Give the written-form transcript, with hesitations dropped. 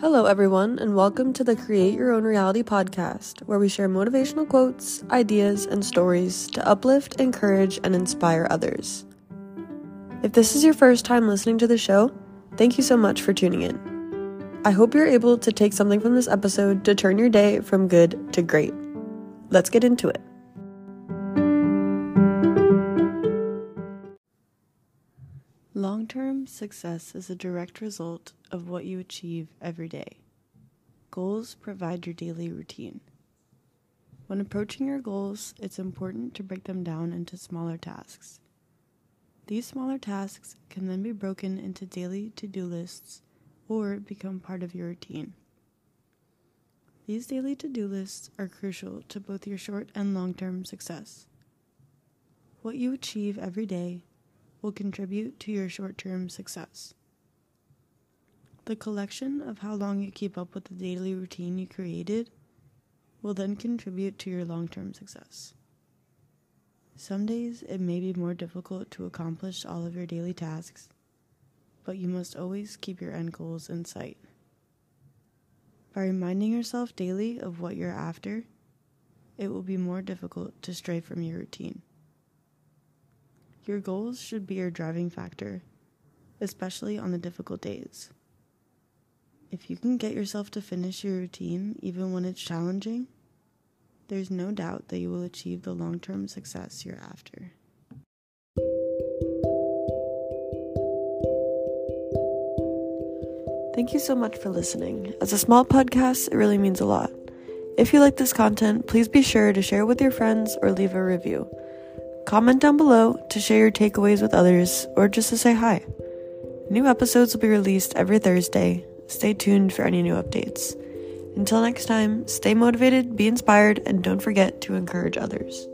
Hello, everyone, and welcome to the Create Your Own Reality podcast, where we share motivational quotes, ideas, and stories to uplift, encourage, and inspire others. If this is your first time listening to the show, thank you so much for tuning in. I hope you're able to take something from this episode to turn your day from good to great. Let's get into it. Long-term success is a direct result of what you achieve every day. Goals provide your daily routine. When approaching your goals, it's important to break them down into smaller tasks. These smaller tasks can then be broken into daily to-do lists or become part of your routine. These daily to-do lists are crucial to both your short and long-term success. What you achieve every day will contribute to your short-term success. The collection of how long you keep up with the daily routine you created will then contribute to your long-term success. Some days it may be more difficult to accomplish all of your daily tasks, but you must always keep your end goals in sight. By reminding yourself daily of what you're after, it will be more difficult to stray from your routine. Your goals should be your driving factor, especially on the difficult days. If you can get yourself to finish your routine even when it's challenging, there's no doubt that you will achieve the long-term success you're after. Thank you so much for listening. As a small podcast, it really means a lot. If you like this content, please be sure to share it with your friends or leave a review. Comment down below to share your takeaways with others or just to say hi. New episodes will be released every Thursday. Stay tuned for any new updates. Until next time, stay motivated, be inspired, and don't forget to encourage others.